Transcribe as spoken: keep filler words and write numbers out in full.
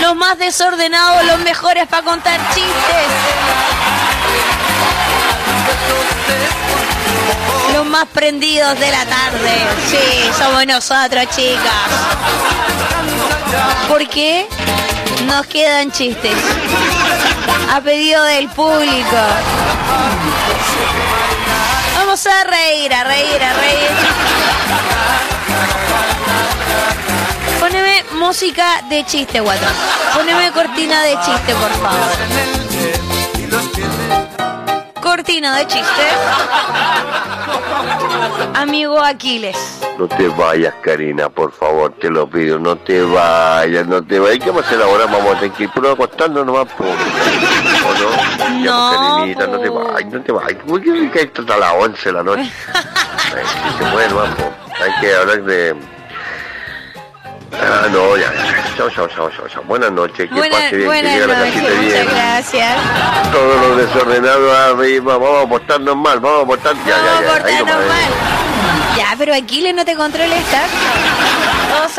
Los más desordenados, los mejores para contar chistes. Los más prendidos de la tarde. Sí, somos nosotros, chicas. ¿Por qué? Nos quedan chistes. A pedido del público. Vamos a reír, a reír, a reír. Poneme música de chiste, guatón. Poneme cortina de chiste, por favor. Cortina de chiste. Amigo Aquiles. No te vayas, Karina, por favor, te lo pido. No te vayas, no te vayas. ¿Qué vamos a hacer ahora? Vamos a tener que ir puro acostarnos nomás. ¿O no? No, ya, pues, Karinita, no te vayas, no te vayas. ¿Por qué hay hasta las once de la noche? Ay, se muere, nomás, po. Hay que hablar de... Ah, no, ya, ya. Chao, chao, chao, chao, chao. Buenas noches, que Buena, pase bien, buenas que llegue a la noches, casita muchas bien. gracias. Todos los desordenados arriba, vamos a portarnos mal, vamos a portar... Ya, Vamos ya, a ya, ahí portarnos nomás, mal. Ya, pero Aquiles no te controles tanto.